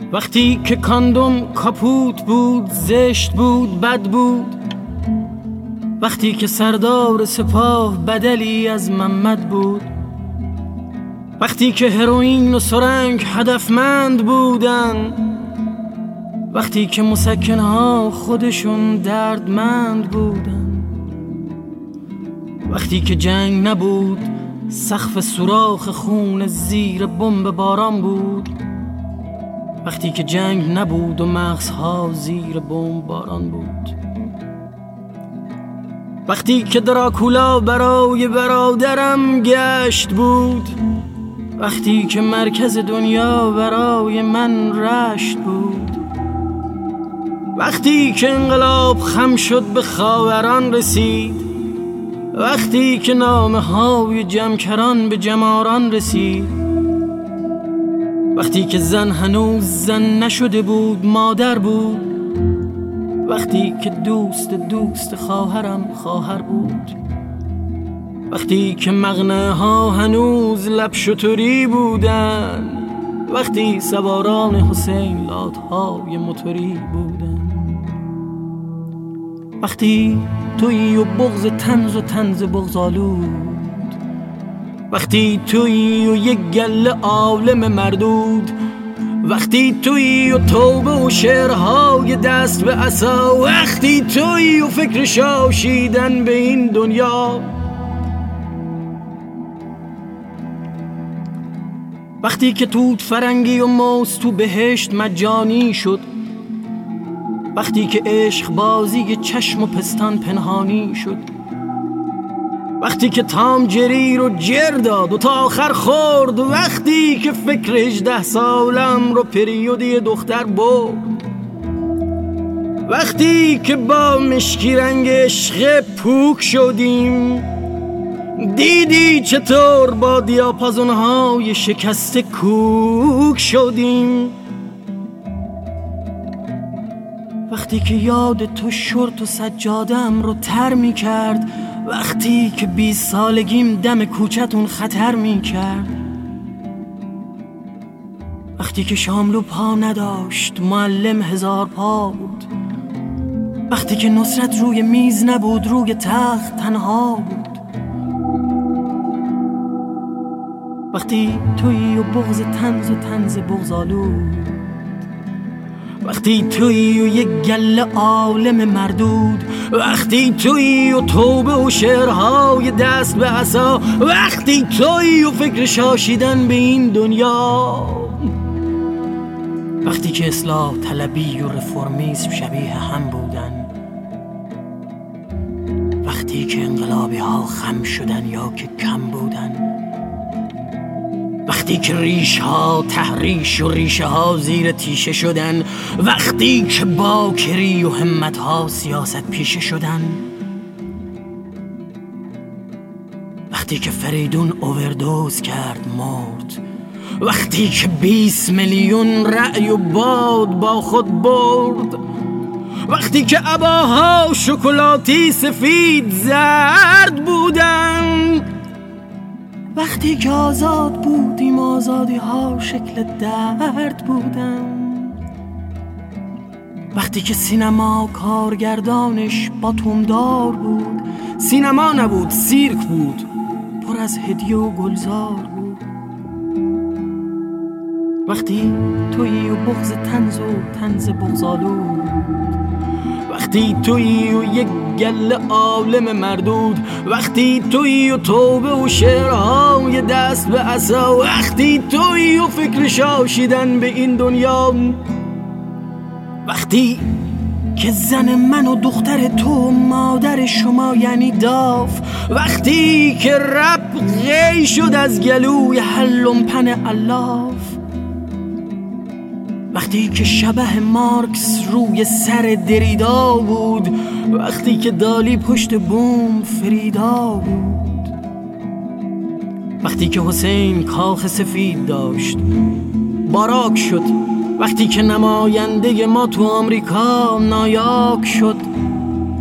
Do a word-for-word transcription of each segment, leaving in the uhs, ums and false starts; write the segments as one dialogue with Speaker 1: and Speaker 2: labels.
Speaker 1: وقتی که کاندوم کاپوت بود، زشت بود، بد بود. وقتی که سردار سپاه بدلی از محمد بود. وقتی که هروئین و سرنگ هدفمند بودن. وقتی که مسکنها خودشون دردمند بودن. وقتی که جنگ نبود، سقف سوراخ خون زیر بمب باران بود. وقتی که جنگ نبود و مغزها زیر بمب باران بود. وقتی که دراکولا برای برادرم گشت بود. وقتی که مرکز دنیا برای من رشت بود. وقتی که انقلاب خم شد به خاوران رسید. وقتی که نامه های جمکران به جماران رسید. وقتی که زن هنوز زن نشده بود، مادر بود. وقتی که دوست دوست خواهرم خواهر بود. وقتی که مغنه ها هنوز لب شتری بودن. وقتی سواران حسین لاتهای موتوری بودن. وقتی تویی و بغض طنز و طنز بغض‌آلود. وقتی تویی و یک گله عالم مردود. وقتی تویی و توبه و شعرهای دست به عصا. وقتی تویی و فکر شاشیدن به این دنیا. وقتی که توت فرنگی و موز تو بهشت مجانی شد. وقتی که عشق بازی چشم و پستان پنهانی شد. وقتی که تام جری رو جر داد و تا آخر خورد. وقتی که فکر هجده سالم رو پریودی دختر برد. وقتی که با مشکی رنگ عشق پوک شدیم. دیدی چطور با دیاپازون‌های شکسته کوک شدیم. وقتی که یاد تو شورت و سجادم رو تر می کرد. وقتی که بیست سالگیم دم کوچتون خطر می کرد. وقتی که شاملو پا نداشت، معلم هزار پا بود. وقتی که نصرت روی میز نبود، روی تخت تنها بود. وقتی تویی و بغض طنز و طنز بغض‌آلود. وقتی تویی و یک گله عالم مردود. وقتی تویی و توبه و شعرهای دست به عصا. وقتی تویی و فکر شاشیدن به این دنیا. وقتی که اصلاح طلبی و رفرمیسم شبیه هم بودن. وقتی که انقلابی ها خم شدن یا که کم بودن. وقتی که ریش ها تحریش و ریشه ها زیر تیشه شدن. وقتی که باکری و همت ها سیاست پیشه شدن. وقتی که فریدون اووردوز کرد مرد. وقتی که بیست میلیون رأی و باد با خود برد. وقتی که عباها شکلاتی سفید زرد بودن. وقتی که آزاد بودیم آزادی ها شکل درد بودن. وقتی که سینما کارگردانش باتومدار بود. سینما نبود، سیرک بود، پر از هدیه و گلزار بود. وقتی تویی و بغض طنز و طنز بغض‌آلود. وقتی تویی و یک گله عالم مردود. وقتی تویی و توبه و شعرهای دست به عصا. وقتی تویی و فکر شاشیدن به این دنیا. وقتی که زن من و دختر تو مادر شما یعنی داف. وقتی که رپ غی شد از گلوی هلمپن الاف. وقتی که شبح مارکس روی سر دریدا بود. وقتی که دالی پشت بوم فریدا بود. وقتی که حسین کاخ سفید داشت باراک شد. وقتی که نماینده ما تو آمریکا نایاک شد.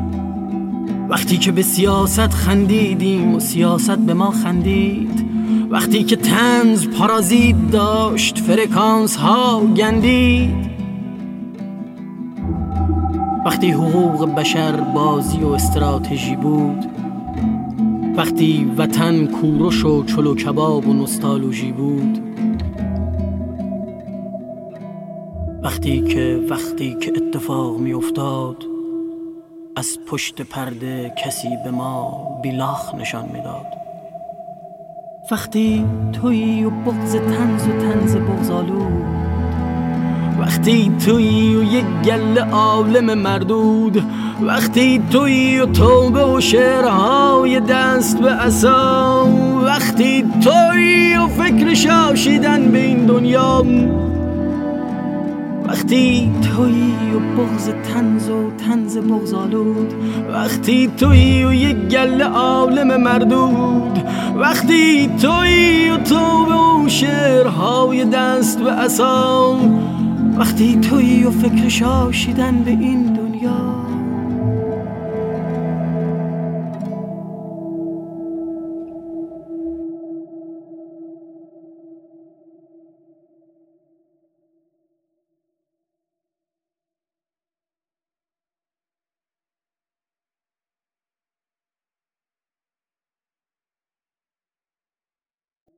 Speaker 1: وقتی که به سیاست خندیدیم و سیاست به ما خندید. وقتی که طنز پارازیت داشت فرکانس ها گندید، وقتی حقوق بشر بازی و استراتژی بود، وقتی وطن کوروش و چلو کباب و نوستالژی بود، وقتی که وقتی که اتفاق می افتاد از پشت پرده کسی به ما بیلاخ نشان می داد. وقتی تویی و بغض طنز و طنز بغض‌آلود، وقتی تویی و یک گله عالم مردود، وقتی تویی و توبه و شعرهای دست به عصا، وقتی تویی و فکر شاشیدن به این دنیا، وقتی تویی و بغض طنز و طنز بغض‌آلود، وقتی تویی و یک گله عالم مردود، وقتی تویی و توبه و شعرهای دست به عصا، وقتی تویی و فکر شاشیدن به این دنیا.